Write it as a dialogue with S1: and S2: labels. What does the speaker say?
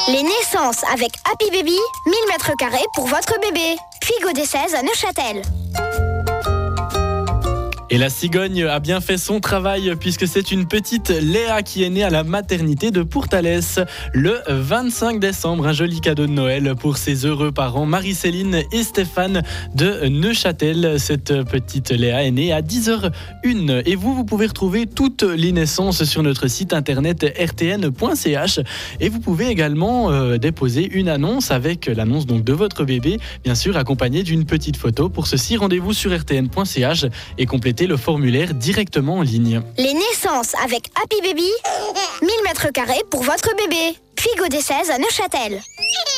S1: Les naissances avec Happy Baby, 1000 m² pour votre bébé. Puy des 16 à Neuchâtel.
S2: Et la cigogne a bien fait son travail puisque c'est une petite Léa qui est née à la maternité de Pourtalès le 25 décembre. Un joli cadeau de Noël pour ses heureux parents Marie-Céline et Stéphane de Neuchâtel. Cette petite Léa est née à 10h01. Et vous pouvez retrouver toutes les naissances sur notre site internet rtn.ch. Et vous pouvez également déposer une annonce avec l'annonce donc de votre bébé, bien sûr accompagnée d'une petite photo. Pour ceci, rendez-vous sur rtn.ch et complétez le formulaire directement en ligne.
S1: Les naissances avec Happy Baby, 1000 m² pour votre bébé. Puy des 16 à Neuchâtel.